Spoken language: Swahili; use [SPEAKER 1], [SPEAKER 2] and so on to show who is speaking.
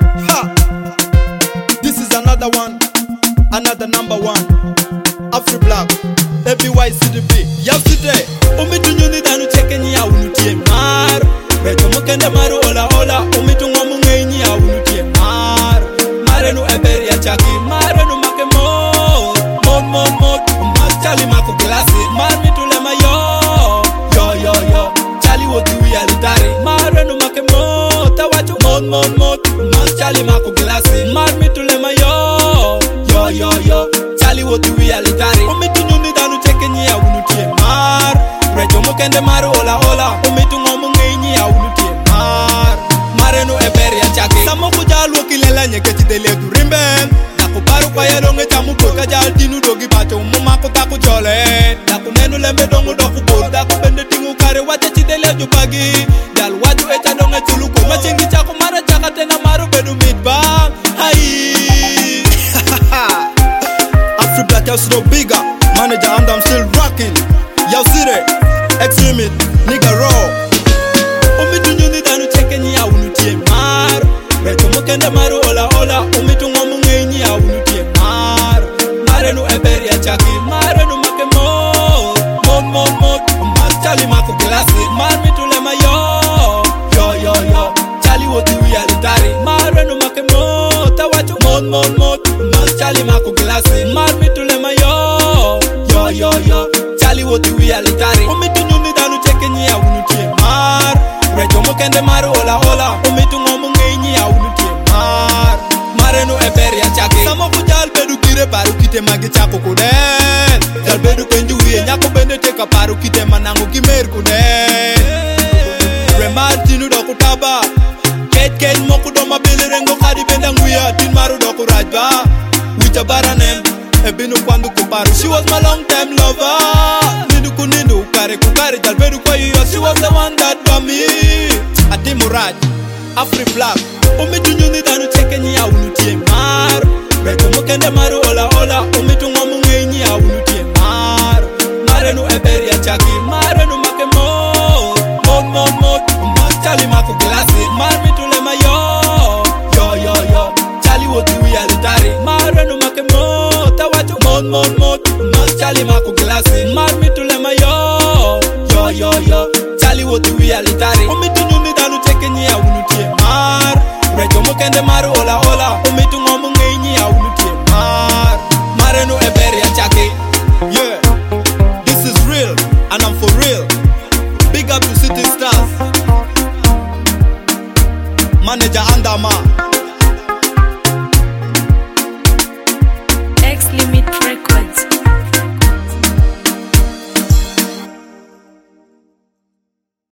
[SPEAKER 1] Ha! This is another one, another number one. Afri Black, ABYCDB. Yesterday, umitu nyuni danu cheke nyi ya unutie mar. Beto mokende maru ola ola, umitu ngomu ngenyi ya unutie mar. Marenu eberi ya chaki, marenu make mod. Mod, mas chali mako glasi. Mar mitulema yo, yo. Chali woti wi alitari. Marenu make mod, tawachu mod. Mas chali mako glasi. Mar mitulema yo, yo. Chali woti wi alitari. Umitu nyuni danu cheke nyi ya unutie mar. Rejo mokende maru ola, umitu ngomu ngenyi ya unutie mar. Marenu eberi ya chaki. Samo kujalu kilela nyeketi dele durimben. Daku baru kwa yelonge chamu koka jal dinu dogi bacho umumako taku jole. Daku nenu lembe dongu doku bol. Daku bende tingu kare wache chidele jubagi. Dal waju echa donge chuluko. Machingi chako mara chaka tena maru bedu midbang. Hai. Afri Black, yo still bigger. Manager and I'm still rocking. Yo sire, extremist, nigga raw. Umitu nyuni danu cheke nyi ya unutie mar. Rejo mokende maru ola, umitu ngomu ngenyi ya unutie mar. Marenu eberi ya chaki, marenu make mod. Mas chali mako glasi, mar mitulema yo. Chali woti wi alitari. Marenu make mod, tawachu mod. Mas chali mako glasi, mar mitulema yo. Chali woti wi alitari. Umitu nyuni danu cheke nyi ya unutie mar. Rejo mokende maru ola, umitu ngomu ngenyi ya unutie mar. Marenu eberi ya chaki. Samo kujal bedu kire paru kite magi chako kuden. Jal bedu penju wiye nyako bende teka paru kite manangu kimer kuden. Remar tinu doku taba. Kej moku doma bili rengo kadi benda nguya. Tin maru doku rajba. Wicha baranem, ebinu kwandu kuparu. She was my long time lover. Nindu kare jal bedu kwa iyo. She was the one that got me. Adi Murad, Afri Black. Umitu nyuni danu cheke nyi ya unutie mar. Beto mokende maru ola, umitu ngomu ngenyi ya unutie mar. Marenu eberi ya chaki, marenu make mod. Mas chali mako glasi, mar mitulema yo. Chali woti wi alitari. Marenu make mod, tawachu mod. Mas chali mako glasi, mar mitulema yo. Chali woti wi alitari. Umitu nyuni danu cheke nyi ya unutie mar. Rejo mokende maru ola, umitu ngomu ngenyi ya unutie mar. Marenu eberi ya chaki. Yeah, this is real and I'm for real. Big up to City Stars, Manager Andama.
[SPEAKER 2] X Limit.